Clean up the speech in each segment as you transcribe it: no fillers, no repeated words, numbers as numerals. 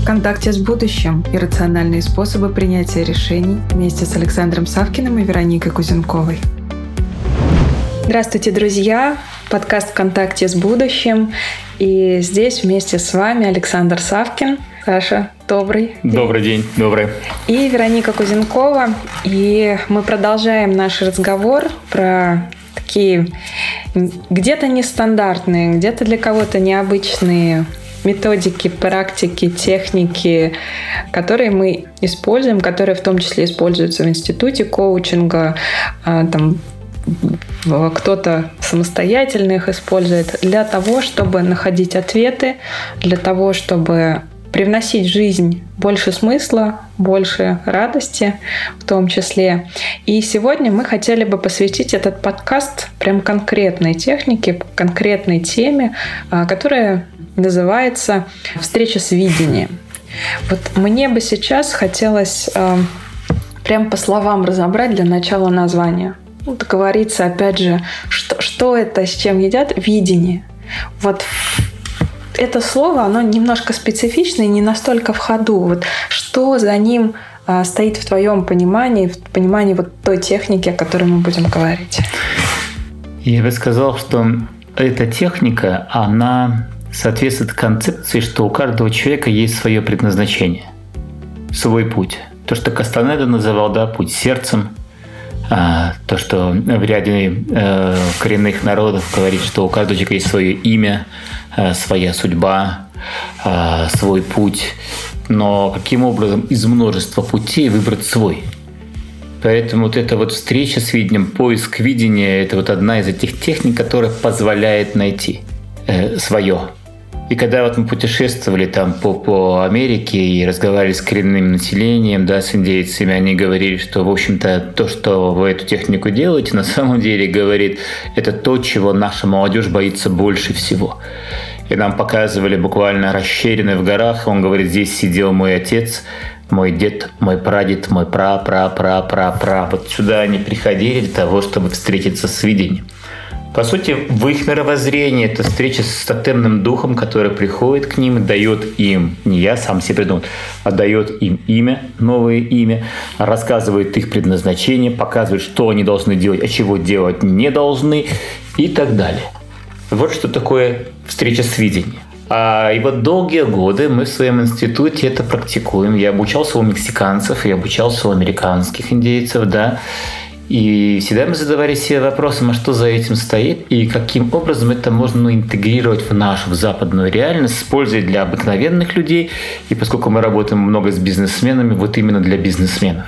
В контакте с будущим и рациональные способы принятия решений вместе с Александром Савкиным и Вероникой Кузенковой. Здравствуйте, друзья! Подкаст «В контакте с будущим». И здесь вместе с вами Александр Савкин. Саша, добрый день. Добрый день, добрый. И Вероника Кузенкова. И мы продолжаем наш разговор про такие где-то нестандартные, где-то для кого-то необычные методики, практики, техники, которые мы используем, которые в том числе используются в институте коучинга, там, кто-то самостоятельно их использует для того, чтобы находить ответы, для того, чтобы привносить в жизнь больше смысла, больше радости в том числе. И сегодня мы хотели бы посвятить этот подкаст прям конкретной технике, конкретной теме, которая называется «Встреча с видением». Вот мне бы сейчас хотелось прям по словам разобрать для начала название. Договориться, опять же, что это, с чем едят, видение. Вот это слово, оно немножко специфичное и не настолько в ходу. Вот что за ним стоит в твоем понимании, в понимании вот той техники, о которой мы будем говорить? Я бы сказал, что эта техника, она соответствует концепции, что у каждого человека есть свое предназначение, свой путь. То, что Кастанеда называл, путь сердцем. То, что в ряде коренных народов говорит, что у каждого человека есть свое имя, своя судьба, свой путь. Но каким образом из множества путей выбрать свой? Поэтому вот эта вот встреча с видением, поиск видения – это вот одна из этих техник, которая позволяет найти свое. И когда вот мы путешествовали там по Америке и разговаривали с коренным населением, с индейцами, они говорили, что, в общем-то, то, что вы эту технику делаете, на самом деле, говорит, это то, чего наша молодежь боится больше всего. И нам показывали буквально расщелины в горах. Он говорит, здесь сидел мой отец, мой дед, мой прадед, мой пра-пра-пра-пра-пра. Вот сюда они приходили для того, чтобы встретиться с видением. По сути, в их мировоззрении это встреча с тотемным духом, который приходит к ним и дает им, не я сам себе придумал, а дает им имя, новое имя, рассказывает их предназначение, показывает, что они должны делать, а чего делать не должны и так далее. Вот что такое встреча с видением. И вот долгие годы мы в своем институте это практикуем. Я обучался у мексиканцев, я обучался у американских индейцев, И всегда мы задавали себе вопросом, а что за этим стоит, и каким образом это можно интегрировать в нашу в западную реальность, использовать для обыкновенных людей. И поскольку мы работаем много с бизнесменами, вот именно для бизнесменов.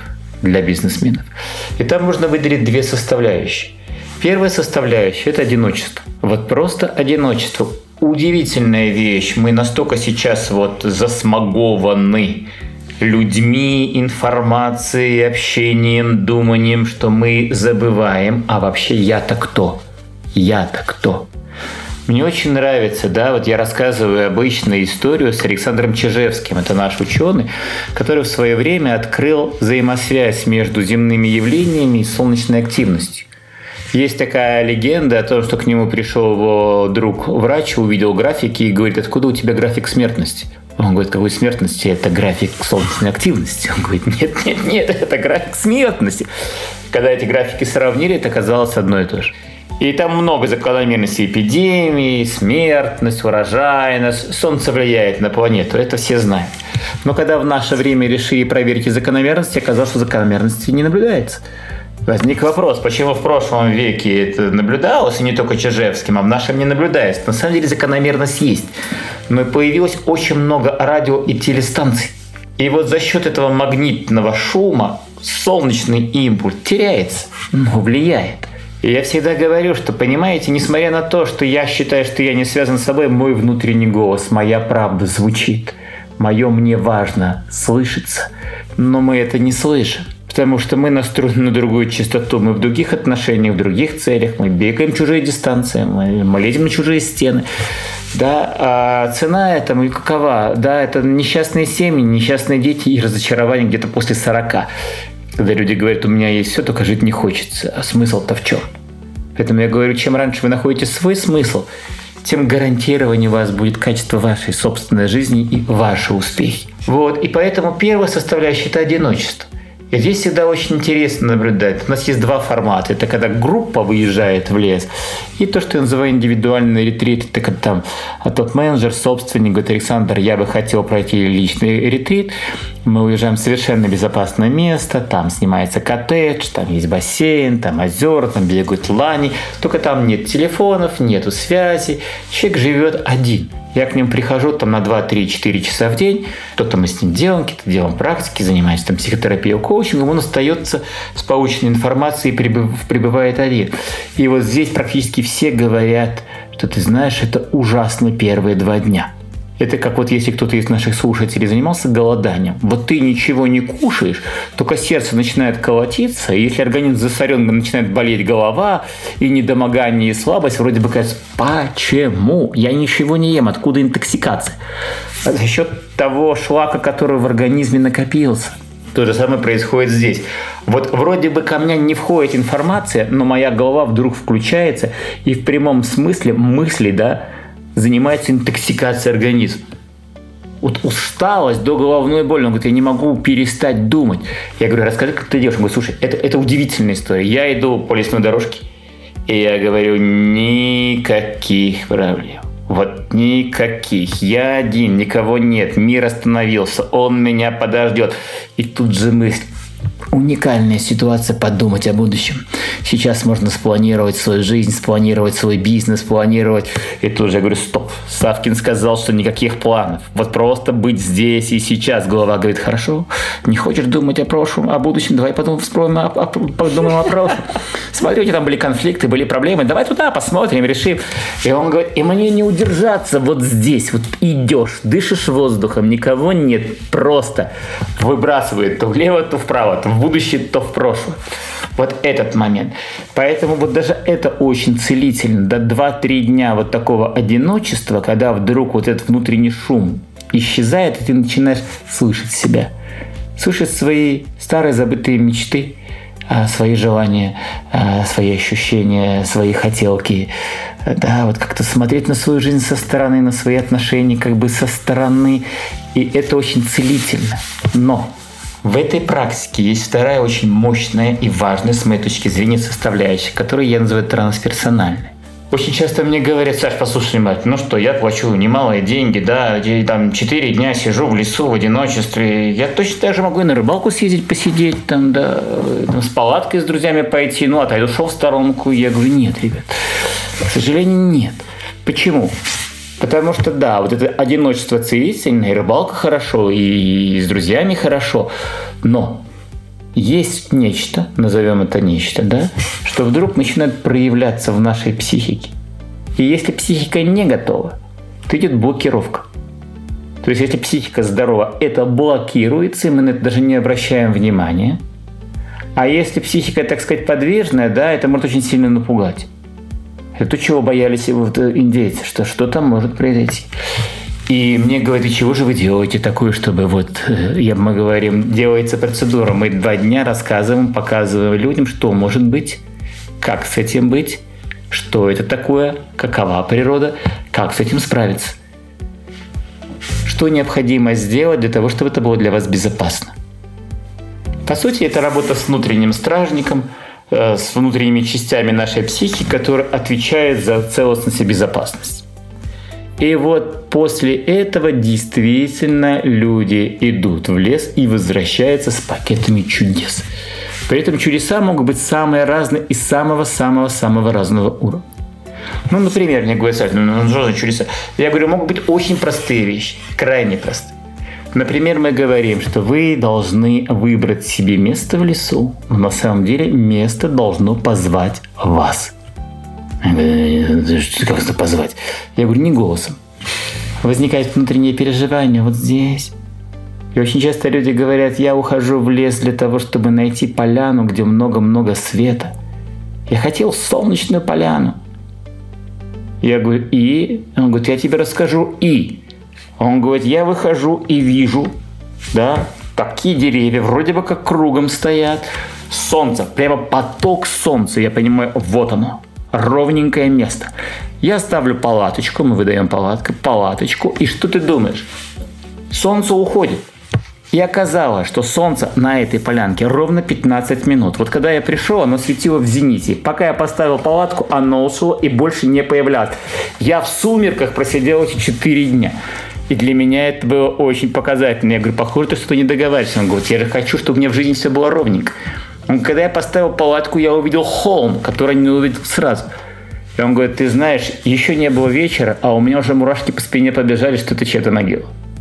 И там можно выделить две составляющие. Первая составляющая – это одиночество. Вот просто одиночество. Удивительная вещь. Мы настолько сейчас засмагованы людьми, информацией, общением, думанием, что мы забываем, а вообще я-то кто? Я-то кто? Мне очень нравится, я рассказываю обычную историю с Александром Чижевским. Это наш ученый, который в свое время открыл взаимосвязь между земными явлениями и солнечной активностью. Есть такая легенда о том, что к нему пришел его друг-врач, увидел графики и говорит, откуда у тебя график смертности? Он говорит, какой смертности? Это график солнечной активности. Он говорит, нет, это график смертности. Когда эти графики сравнили, это оказалось одно и то же. И там много закономерностей эпидемии, смертность, урожайность. Солнце влияет на планету, это все знают. Но когда в наше время решили проверить закономерности, оказалось, что закономерности не наблюдается. Возник вопрос, почему в прошлом веке это наблюдалось, и не только Чижевским, а в нашем не наблюдается. На самом деле закономерность есть. Но появилось очень много радио и телестанций. И вот за счет этого магнитного шума солнечный импульс теряется, но влияет. И я всегда говорю, что, понимаете, несмотря на то, что я считаю, что я не связан с собой, мой внутренний голос, моя правда звучит. Мое мне важно слышится, но мы это не слышим. Потому что мы настроены на другую частоту, мы в других отношениях, в других целях, мы бегаем чужие дистанции, мы лезем на чужие стены. А цена этому какова? Это несчастные семьи, несчастные дети и разочарование где-то после 40. Когда люди говорят, у меня есть все, только жить не хочется. А смысл-то в чем? Поэтому я говорю, чем раньше вы находите свой смысл, тем гарантированнее у вас будет качество вашей собственной жизни и ваши успехи. Вот. И поэтому первая составляющая – это одиночество. И здесь всегда очень интересно наблюдать. У нас есть два формата. Это когда группа выезжает в лес, и то, что я называю индивидуальный ретрит. Это когда там топ-менеджер, собственник говорит: Александр, я бы хотел пройти личный ретрит. Мы уезжаем в совершенно безопасное место, там снимается коттедж, там есть бассейн, там озера, там бегают лани. Только там нет телефонов, нету связи. Человек живет один. Я к ним прихожу там на 2, 3, 4 часа в день. Что-то мы с ним делаем, какие-то делаем практики, занимаемся там психотерапией, коучингом. Он остается с полученной информацией и пребывает один. И вот здесь практически все говорят, что ты знаешь, это ужасно первые 2 дня. Это как вот если кто-то из наших слушателей занимался голоданием. Вот ты ничего не кушаешь, только сердце начинает колотиться, и если организм засорен, начинает болеть голова, и недомогание, и слабость, вроде бы кажется, почему? Я ничего не ем, откуда интоксикация? За счет того шлака, который в организме накопился. То же самое происходит здесь. Вот вроде бы ко мне не входит информация, но моя голова вдруг включается, и в прямом смысле мысли, занимается интоксикацией организма. Вот усталость до головной боли. Он говорит, я не могу перестать думать. Я говорю, расскажи, как ты делаешь. Он говорит, слушай, это удивительная история. Я иду по лесной дорожке, и я говорю, никаких проблем. Вот никаких. Я один, никого нет. Мир остановился. Он меня подождет. И тут же мысль. Уникальная ситуация подумать о будущем. Сейчас можно спланировать свою жизнь, спланировать свой бизнес, спланировать. И тут же я говорю, стоп. Савкин сказал, что никаких планов. Вот просто быть здесь и сейчас. Голова говорит, хорошо, не хочешь думать о прошлом, о будущем, давай подумаем о прошлом. Смотри, у тебя там были конфликты, были проблемы, давай туда посмотрим, решим. И он говорит, и мне не удержаться вот здесь. Вот идешь, дышишь воздухом, никого нет. Просто выбрасывает то влево, то вправо, то в будущее, то в прошлое. Вот этот момент. Поэтому вот даже это очень целительно. До 2-3 дня вот такого одиночества, когда вдруг вот этот внутренний шум исчезает, и ты начинаешь слышать себя. Слышать свои старые забытые мечты, свои желания, свои ощущения, свои хотелки. Да, вот как-то смотреть на свою жизнь со стороны, на свои отношения как бы со стороны. И это очень целительно. Но в этой практике есть вторая очень мощная и важная, с моей точки зрения, составляющая, которую я называю трансперсональной. Очень часто мне говорят, Саш, послушай, мать, ну что, я плачу немалые деньги, и там 4 дня сижу в лесу в одиночестве. Я точно так же могу и на рыбалку съездить, посидеть, с палаткой с друзьями пойти, отойду в сторонку. Я говорю, нет, ребят, к сожалению, нет. Почему? Потому что, вот это одиночество целительное, и рыбалка хорошо, и с друзьями хорошо, но есть нечто, назовем это нечто, что вдруг начинает проявляться в нашей психике. И если психика не готова, то идет блокировка. То есть, если психика здорова, это блокируется, и мы на это даже не обращаем внимания. А если психика, так сказать, подвижная, это может очень сильно напугать. Это то, чего боялись индейцы, что что-то может произойти. И мне говорят, и чего же вы делаете такое, чтобы мы говорим, делается процедура. Мы 2 дня рассказываем, показываем людям, что может быть, как с этим быть, что это такое, какова природа, как с этим справиться. Что необходимо сделать для того, чтобы это было для вас безопасно. По сути, это работа с внутренним стражником, с внутренними частями нашей психики, которые отвечают за целостность и безопасность. И вот после этого действительно люди идут в лес и возвращаются с пакетами чудес. При этом чудеса могут быть самые разные и самого-самого-самого разного уровня. Например, мне говорят, что за чудеса? Я говорю, могут быть очень простые вещи, крайне простые. Например, мы говорим, что вы должны выбрать себе место в лесу, но на самом деле место должно позвать вас. Как это позвать? Я говорю, не голосом. Возникает внутреннее переживание вот здесь. И очень часто люди говорят, я ухожу в лес для того, чтобы найти поляну, где много-много света. Я хотел солнечную поляну. Я говорю, и? Он говорит, я тебе расскажу, и? Он говорит, я выхожу и вижу, такие деревья вроде бы как кругом стоят. Солнце, прямо поток солнца. Я понимаю, вот оно, ровненькое место. Я ставлю палаточку, мы выдаем палаточку, и что ты думаешь? Солнце уходит. И оказалось, что солнце на этой полянке ровно 15 минут. Вот когда я пришел, оно светило в зените. Пока я поставил палатку, оно ушло и больше не появлялось. Я в сумерках просидел эти 4 дня. И для меня это было очень показательно. Я говорю, похоже, ты что-то не договариваешься. Он говорит, я же хочу, чтобы у меня в жизни все было ровненько. Когда я поставил палатку, я увидел холм, который не увидел сразу. И он говорит, ты знаешь, еще не было вечера, а у меня уже мурашки по спине побежали, что это чья-то могила.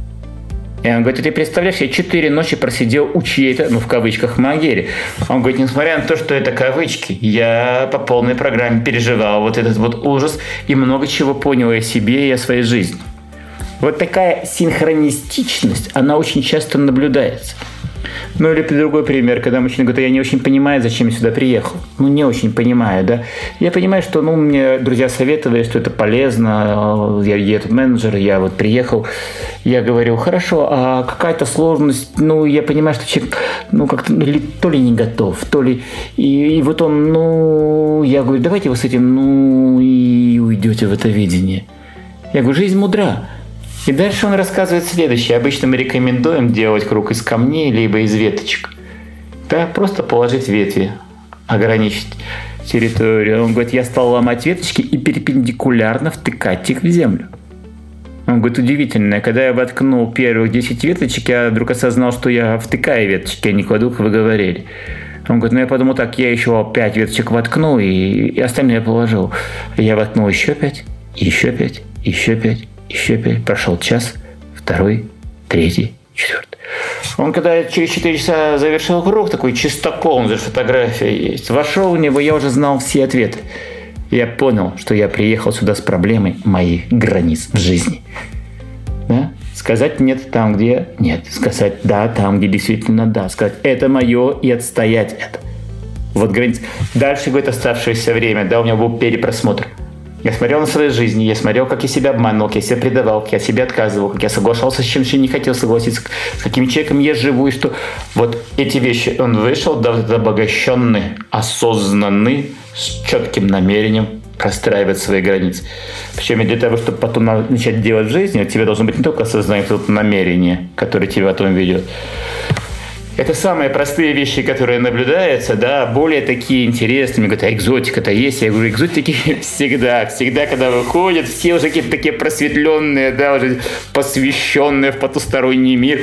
И он говорит, ты представляешь, я 4 ночи просидел у чьей-то, в кавычках, могиле. Он говорит, несмотря на то, что это кавычки, я по полной программе переживал вот этот вот ужас и много чего понял о себе и о своей жизни. Вот такая синхронистичность, она очень часто наблюдается. Или другой пример, когда мужчина говорит, я не очень понимаю, зачем я сюда приехал. Не очень понимаю, да. Я понимаю, что, мне друзья советовали, что это полезно, я тут менеджер, я вот приехал. Я говорю, хорошо, а какая-то сложность, я понимаю, что человек, как-то, то ли не готов, то ли... И вот он, я говорю, давайте вы с этим, и уйдете в это видение. Я говорю, жизнь мудра. И дальше он рассказывает следующее. Обычно мы рекомендуем делать круг из камней, либо из веточек. Да, просто положить ветви, ограничить территорию. Он говорит, я стал ломать веточки и перпендикулярно втыкать их в землю. Он говорит, удивительно, когда я воткнул первых 10 веточек, я вдруг осознал, что я втыкаю веточки, а не кладу, как вы говорили. Он говорит, я подумал так, я еще 5 веточек воткну, и остальные я положил. Я воткнул еще 5, еще 5, еще 5. Еще 5, прошел час, 2, 3, 4. Он когда через 4 часа завершил круг, такой чистокол, даже фотография есть, вошел в него, я уже знал все ответы. Я понял, что я приехал сюда с проблемой моих границ в жизни. Да? Сказать нет там, где нет. Сказать да там, где действительно да. Сказать это мое и отстоять это. Вот границы. Дальше, говорит, оставшееся время, у меня был перепросмотр. Я смотрел на свою жизнь, я смотрел, как я себя обманывал, как я себя предавал, как я себя отказывал, как я соглашался с чем-то, не хотел согласиться, с каким человеком я живу, и что вот эти вещи он вышел, обогащенный, осознанный, с четким намерением простраивать свои границы. Причем для того, чтобы потом начать делать в жизни, у тебя должно быть не только осознание, но и намерение, которое тебя потом ведет. Это самые простые вещи, которые наблюдаются, да, более такие интересные. Мне говорят, экзотика-то есть? Я говорю, экзотики всегда, когда выходят, все уже какие-то такие просветленные, да, уже посвященные в потусторонний мир.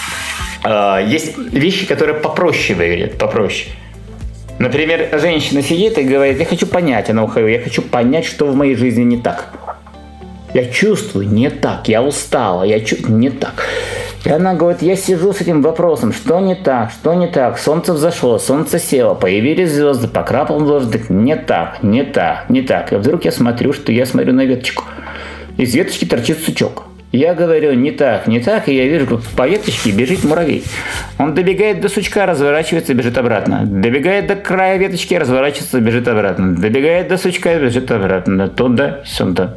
Есть вещи, которые попроще выглядят, попроще. Например, женщина сидит и говорит, я хочу понять, я хочу понять, что в моей жизни не так. Я чувствую, не так, я устала, я чувствую, не так. И она говорит, я сижу с этим вопросом, что не так, солнце взошло, солнце село, появились звезды, покрапал дождик, не так. И вдруг я смотрю на веточку. Из веточки торчит сучок. Я говорю, не так, и я вижу, как по веточке бежит муравей. Он добегает до сучка, разворачивается, бежит обратно. Добегает до края веточки, разворачивается, бежит обратно. Добегает до сучка, бежит обратно. Туда-сюда.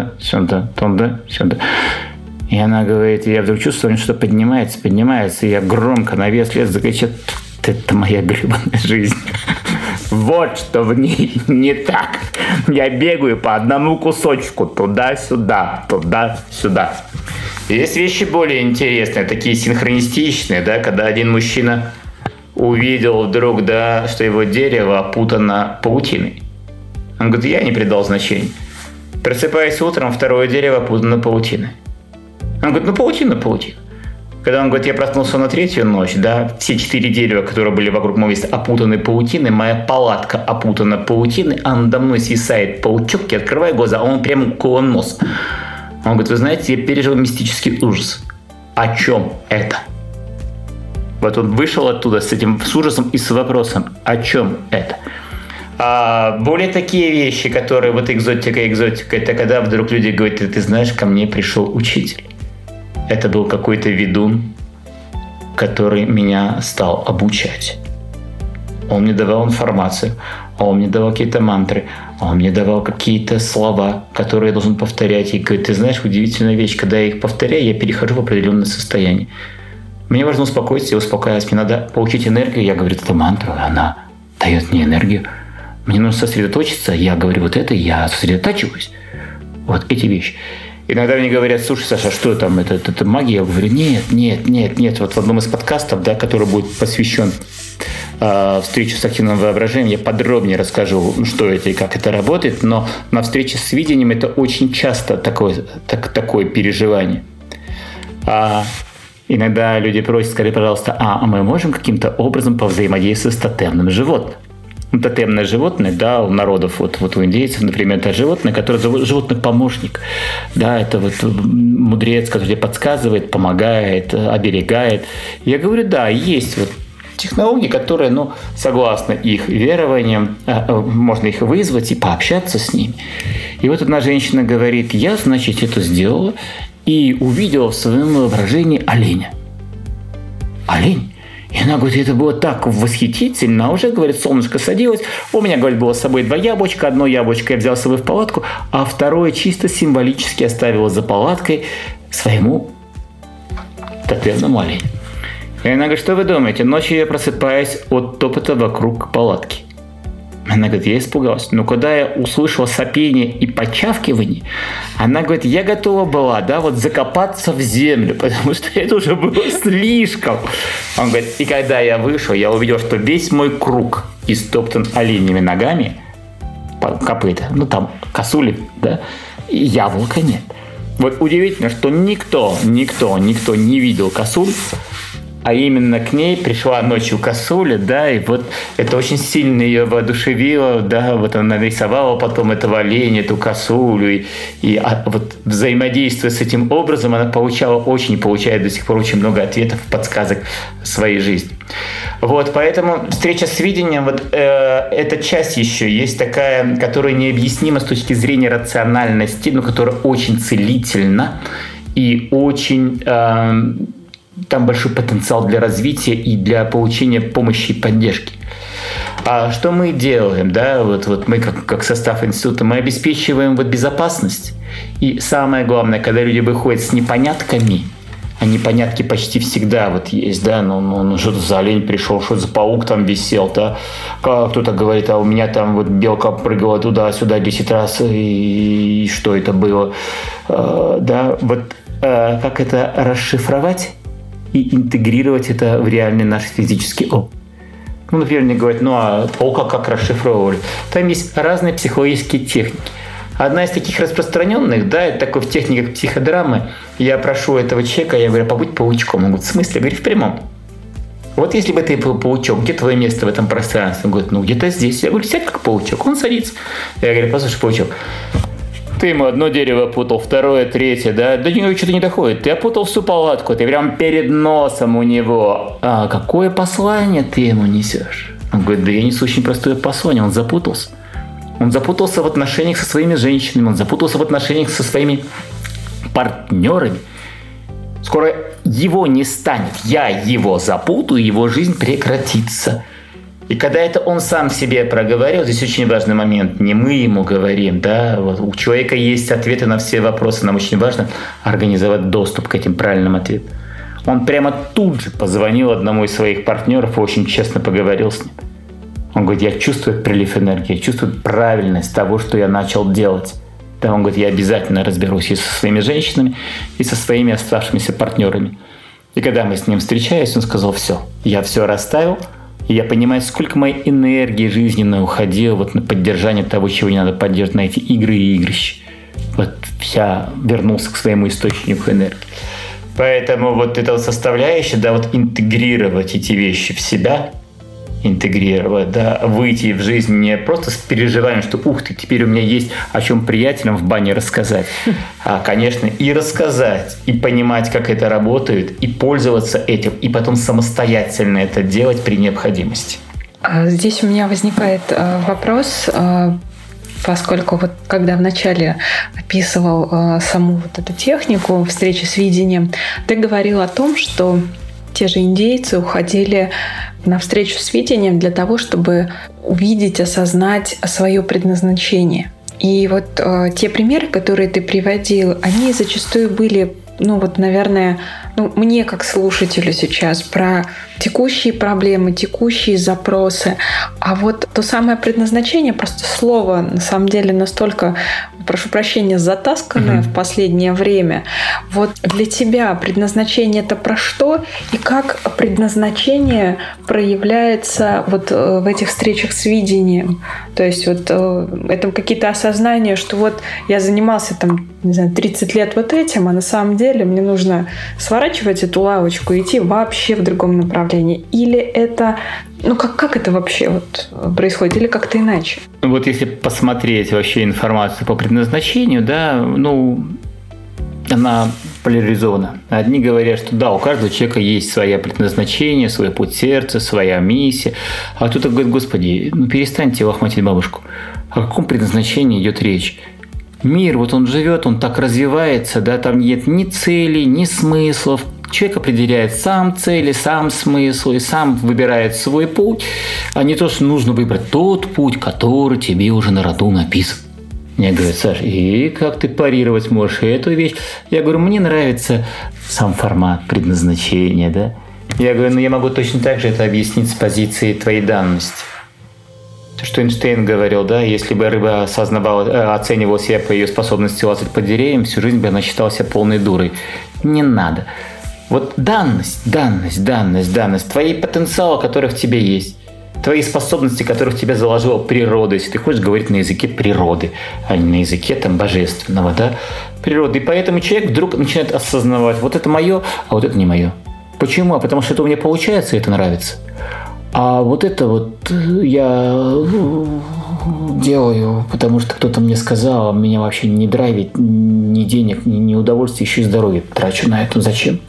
И она говорит, я вдруг чувствую, что поднимается, и я громко на вес лет закричу, это моя гребаная жизнь. Вот что в ней не так. Я бегаю по одному кусочку туда-сюда. Есть вещи более интересные, такие синхронистичные, да, когда один мужчина увидел вдруг, да, что его дерево опутано паутиной. Он говорит, я не придал значения. Просыпаясь утром, второе дерево опутано паутиной. Он говорит, паутина. Когда он говорит, я проснулся на 3-ю ночь, да, все 4 дерева, которые были вокруг моего места, опутаны паутиной, моя палатка опутана паутиной, а надо мной свисает паучок, я открываю глаза, а он прямо около носа. Он говорит, вы знаете, я пережил мистический ужас. О чем это? Вот он вышел оттуда с этим с ужасом и с вопросом, о чем это? Более такие вещи, которые вот экзотика, это когда вдруг люди говорят, ты знаешь, ко мне пришел учитель. Это был какой-то ведун, который меня стал обучать. Он мне давал информацию, он мне давал какие-то мантры, он мне давал какие-то слова, которые я должен повторять. И говорит, ты знаешь, удивительная вещь, когда я их повторяю, я перехожу в определенное состояние. Мне важно успокоиться и успокаиваться. Мне надо получить энергию. Я говорю, это мантра, она дает мне энергию. Мне нужно сосредоточиться. Я говорю, вот это я сосредотачиваюсь. Вот эти вещи. Иногда мне говорят: слушай, Саша, что там, это магия? Я говорю: нет. Вот в одном из подкастов, да, который будет посвящен встрече с активным воображением, я подробнее расскажу, что это и как это работает, но на встрече с видением это очень часто такое переживание. Иногда люди просят: скажи, пожалуйста, а мы можем каким-то образом повзаимодействовать с тотемным животным? Тотемное животное, да, у народов, вот у индейцев, например, это животное, которое животное-помощник. Да, это вот мудрец, который тебе подсказывает, помогает, оберегает. Я говорю: да, есть вот технологии, которые, согласно их верованиям, можно их вызвать и пообщаться с ними. И вот одна женщина говорит: я, значит, это сделала и увидела в своем воображении оленя. Олень? И она говорит: это было так восхитительно. А уже, говорит, солнышко садилось. У меня, говорит, было с собой 2 яблочка. Одно яблочко я взял с собой в палатку, а второе чисто символически оставила за палаткой своему тотемному оленю. И она говорит: что вы думаете? Ночью я просыпаюсь от топота вокруг палатки. Она говорит: я испугалась. Но когда я услышала сопение и почавкивание, она говорит: я готова была, закопаться в землю, потому что это уже было слишком. Он говорит: и когда я вышел, я увидел, что весь мой круг истоптан оленями ногами, копыта, там косули, да, и яблока нет. Вот удивительно, что никто не видел косуль, а именно к ней пришла ночью косуля, да, и вот это очень сильно ее воодушевило, да, вот она нарисовала потом этого оленя, эту косулю, и вот взаимодействуя с этим образом, она получает до сих пор очень много ответов, подсказок в своей жизни. Вот, поэтому встреча с видением, вот эта часть еще есть такая, которая необъяснима с точки зрения рациональности, но которая очень целительна и очень... там большой потенциал для развития и для получения помощи и поддержки. А что мы делаем? Да? Вот мы, как состав института, мы обеспечиваем безопасность. И самое главное, когда люди выходят с непонятками, а непонятки почти всегда есть, да, что это за олень пришел, что это за паук там висел, да, кто-то говорит: а у меня там белка прыгала туда-сюда 10 раз, и что это было, да, как это расшифровать и интегрировать это в реальный наш физический опыт. Например, мне говорят: а паука как расшифровывали? Там есть разные психологические техники. Одна из таких распространенных, да, это такой в техниках психодрамы. Я прошу этого человека, я говорю: побудь паучком. Он говорит: в смысле? Я говорю: в прямом. Вот если бы ты был паучок, где твое место в этом пространстве? Он говорит: где-то здесь. Я говорю: сядь как паучок. Он садится. Я говорю: послушай, паучок, ты ему одно дерево опутал, второе, третье, да? До него что-то не доходит. Ты опутал всю палатку, ты прям перед носом у него. А какое послание ты ему несешь? Он говорит: да я несу очень простое послание. Он запутался. Он запутался в отношениях со своими женщинами, он запутался в отношениях со своими партнерами. Скоро его не станет. Я его запутаю, его жизнь прекратится. И когда это он сам себе проговорил, здесь очень важный момент, не мы ему говорим, да, у человека есть ответы на все вопросы, нам очень важно организовать доступ к этим правильным ответам. Он прямо тут же позвонил одному из своих партнеров и очень честно поговорил с ним. Он говорит: я чувствую прилив энергии, я чувствую правильность того, что я начал делать. Да, он говорит: я обязательно разберусь и со своими женщинами, и со своими оставшимися партнерами. И когда мы с ним встречались, он сказал: все, я все расставил, и я понимаю, сколько моей энергии жизненной уходило на поддержание того, чего не надо поддерживать, на эти игры и игрища. Я вернулся к своему источнику энергии. Поэтому эта составляющая, интегрировать эти вещи в себя, выйти в жизнь не просто с переживанием, что ух ты, теперь у меня есть о чем приятелям в бане рассказать, а, конечно, и рассказать, и понимать, как это работает, и пользоваться этим, и потом самостоятельно это делать при необходимости. Здесь у меня возникает вопрос, поскольку когда вначале описывал саму эту технику встречи с видением, ты говорил о том, что те же индейцы уходили на встречу с видением для того, чтобы увидеть, осознать свое предназначение. И те примеры, которые ты приводил, они зачастую были наверное, мне как слушателю сейчас про текущие проблемы, текущие запросы. А вот то самое предназначение, просто слово на самом деле настолько, прошу прощения, затасканное в последнее время. Вот для тебя предназначение — это про что? И как предназначение проявляется вот в этих встречах с видением? То есть вот это какие-то осознания, что вот я занимался 30 лет вот этим, а на самом деле мне нужно сворачивать эту лавочку и идти вообще в другом направлении. Или это, как это вообще вот происходит? Или как-то иначе? Вот если посмотреть вообще информацию по предназначению, она поляризована. Одни говорят, что да, у каждого человека есть свое предназначение, свой путь сердца, своя миссия. А кто-то говорит: Господи, перестаньте лохматить бабушку. О каком предназначении идет речь? Мир, вот он живет, он так развивается, там нет ни целей, ни смыслов. Человек определяет сам цели, сам смысл и сам выбирает свой путь, а не то, что нужно выбрать тот путь, который тебе уже на роду написан. Мне говорят: Саш, и как ты парировать можешь эту вещь? Я говорю: мне нравится сам формат предназначения, да? Я говорю: я могу точно так же это объяснить с позиции твоей данности. То, что Эйнштейн говорил, если бы рыба оценивала себя по ее способности лазать по деревьям, всю жизнь бы она считала себя полной дурой. Не надо. Вот данность, твои потенциалы, которые в тебе есть, твои способности, которые в тебя заложила природа, если ты хочешь говорить на языке природы, а не на языке божественного, природы. И поэтому человек вдруг начинает осознавать: вот это мое, а вот это не мое. Почему? А потому что это у меня получается, и это нравится. А вот это я делаю, потому что кто-то мне сказал, меня вообще не драйвит ни денег, ни удовольствия, еще и здоровье трачу на это. Зачем?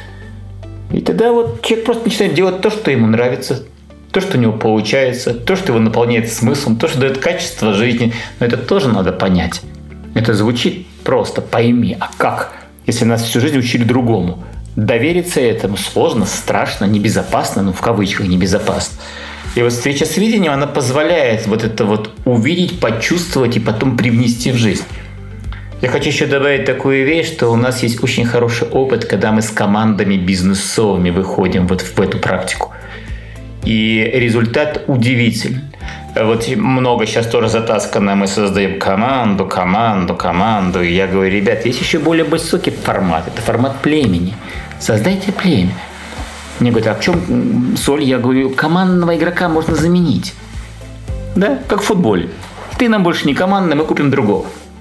И тогда человек просто начинает делать то, что ему нравится, то, что у него получается, то, что его наполняет смыслом, то, что дает качество жизни. Но это тоже надо понять. Это звучит просто: пойми. А как, если нас всю жизнь учили другому? Довериться этому сложно, страшно, небезопасно, в кавычках небезопасно. И встреча с видением, она позволяет это увидеть, почувствовать и потом привнести в жизнь. Я хочу еще добавить такую вещь, что у нас есть очень хороший опыт, когда мы с командами бизнесовыми выходим в эту практику. И результат удивительный. Много сейчас тоже затаскано, мы создаем команду. И я говорю: ребят, есть еще более высокий формат. Это формат племени. Создайте племя. Мне говорят: а в чем соль? Я говорю: командного игрока можно заменить. Да, как в футболе. Ты нам больше не командный, мы купим другого.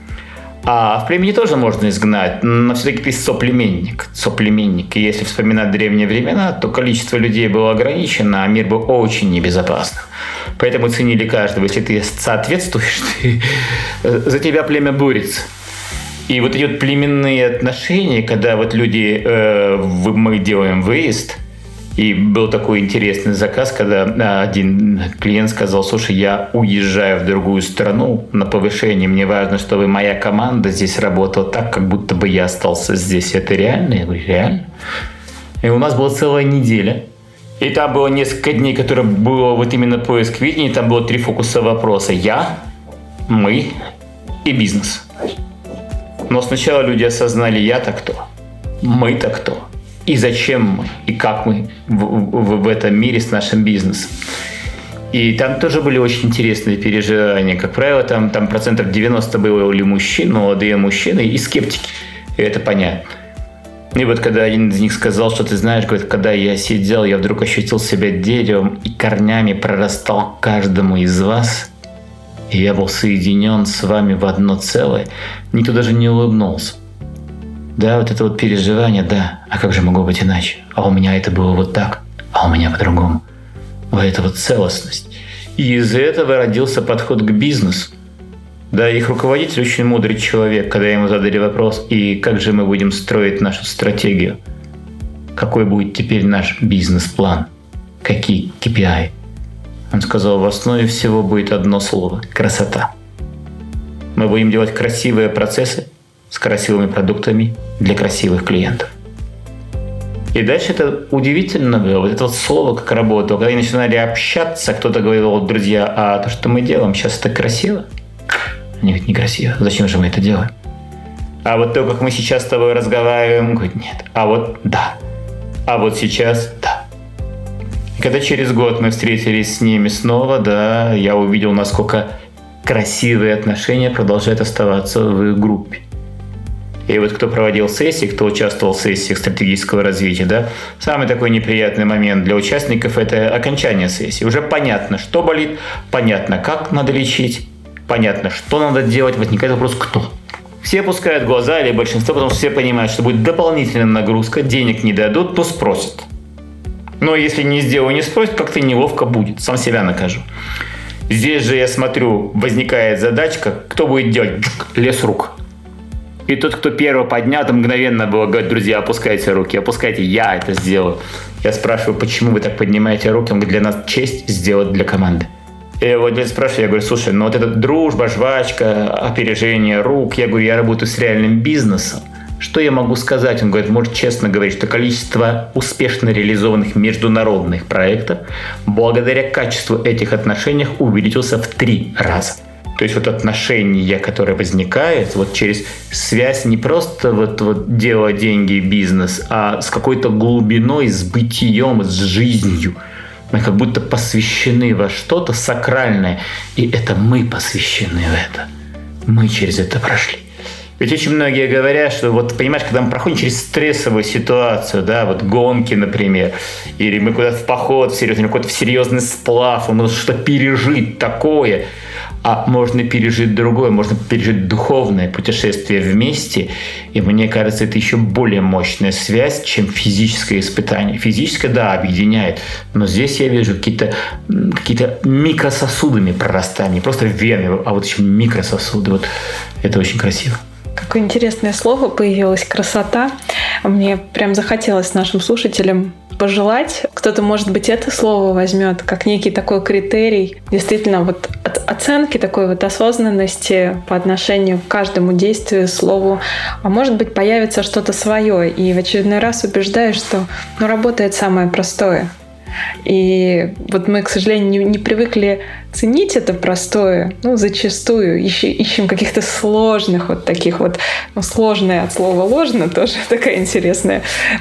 А в племени тоже можно изгнать, но все-таки ты соплеменник. И если вспоминать древние времена, то количество людей было ограничено, а мир был очень небезопасным. Поэтому ценили каждого. Если ты соответствуешь, за тебя племя борется. И идут племенные отношения, когда люди, мы делаем выезд, и был такой интересный заказ, когда один клиент сказал: слушай, я уезжаю в другую страну на повышение, мне важно, чтобы моя команда здесь работала так, как будто бы я остался здесь. Это реально? Я говорю: реально. И у нас была целая неделя. И там было несколько дней, которые было именно поиск видения, там было 3 фокуса вопроса: я, мы и бизнес. Но сначала люди осознали: я-то кто, мы-то кто, и зачем мы, и как мы в этом мире с нашим бизнесом. И там тоже были очень интересные переживания. Как правило, там 90% было мужчин, молодые мужчины и скептики. И это понятно. И когда один из них сказал, что ты знаешь, говорит: когда я сидел, я вдруг ощутил себя деревом и корнями прорастал к каждому из вас. И я был соединен с вами в одно целое. Никто даже не улыбнулся. Да, это переживание, да. А как же могло быть иначе? А у меня это было вот так, а у меня по-другому. Это целостность. И из этого родился подход к бизнесу. Да, их руководитель очень мудрый человек, когда ему задали вопрос: и как же мы будем строить нашу стратегию? Какой будет теперь наш бизнес-план? Какие KPI? Он сказал: в основе всего будет одно слово – красота. Мы будем делать красивые процессы с красивыми продуктами для красивых клиентов. И дальше это удивительно было. Это слово как работало. Когда они начинали общаться, кто-то говорил: друзья, а то, что мы делаем сейчас, это красиво? Они говорят: некрасиво. Зачем же мы это делаем? А вот то, как мы сейчас с тобой разговариваем, он говорит, нет. А вот да. А вот сейчас да. И когда через год мы встретились с ними снова, да, я увидел, насколько красивые отношения продолжают оставаться в их группе. И вот кто проводил сессии, кто участвовал в сессиях стратегического развития, да, самый такой неприятный момент для участников – это окончание сессии. Уже понятно, что болит, понятно, как надо лечить, понятно, что надо делать, возникает вопрос «кто?». Все опускают глаза, или большинство, потому что все понимают, что будет дополнительная нагрузка, денег не дадут, то спросят. Но если не сделаю, не спросят, как-то неловко будет, сам себя накажу. Здесь же, я смотрю, возникает задачка, кто будет делать лес рук. И тот, кто первый поднял, это мгновенно было говорить, друзья, опускайте руки, опускайте, я это сделаю. Я спрашиваю, почему вы так поднимаете руки? Он говорит, для нас честь сделать для команды. И вот я спрашиваю, я говорю, слушай, ну вот эта дружба, жвачка, опережение рук, я говорю, я работаю с реальным бизнесом. Что я могу сказать? Он говорит, может честно говорить, что количество успешно реализованных международных проектов благодаря качеству этих отношений увеличился в 3 раза. То есть вот отношения, которые возникают вот через связь не просто вот дело, деньги, бизнес, а с какой-то глубиной, с бытием, с жизнью. Мы как будто посвящены во что-то сакральное. И это мы посвящены в это. Мы через это прошли. Ведь очень многие говорят, что вот, понимаешь, когда мы проходим через стрессовую ситуацию, да, вот гонки, например, или мы куда-то в поход, в серьезный, какой-то всерьезный сплав, мы можем что-то пережить такое, а можно пережить другое, можно пережить духовное путешествие вместе, и мне кажется, это еще более мощная связь, чем физическое испытание. Физическое, да, объединяет, но здесь я вижу какие-то микрососудами прорастания, не просто вены, а вот еще микрососуды, вот это очень красиво. Какое интересное слово появилось – красота. Мне прям захотелось нашим слушателям пожелать. Кто-то, может быть, это слово возьмет как некий такой критерий действительно вот оценки такой вот осознанности по отношению к каждому действию, слову. А может быть, появится что-то свое. И в очередной раз убеждаешь, что работает самое простое. И вот мы, к сожалению, не привыкли ценить это простое, зачастую ищем каких-то сложных вот таких вот, сложное от слова ложно, тоже такая интересная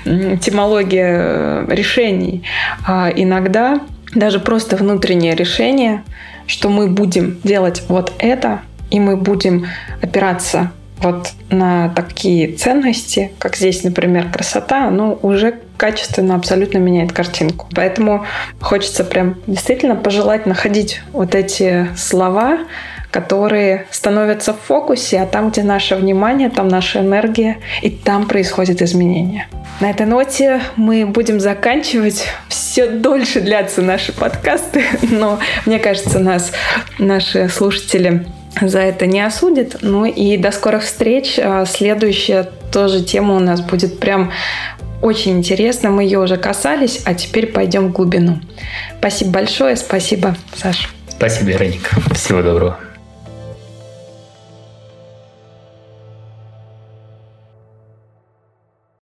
этимология решений. А иногда даже просто внутреннее решение, что мы будем делать вот это, и мы будем опираться вот на такие ценности, как здесь, например, красота, уже качественно абсолютно меняет картинку. Поэтому хочется прям действительно пожелать находить вот эти слова, которые становятся в фокусе, а там, где наше внимание, там наша энергия, и там происходят изменения. На этой ноте мы будем заканчивать. Все дольше длятся наши подкасты, но мне кажется, наши слушатели за это не осудят. И до скорых встреч. Следующая тоже тема у нас будет прям очень интересно. Мы ее уже касались, а теперь пойдем в глубину. Спасибо большое. Спасибо, Саша. Спасибо, Вероника. Всего доброго.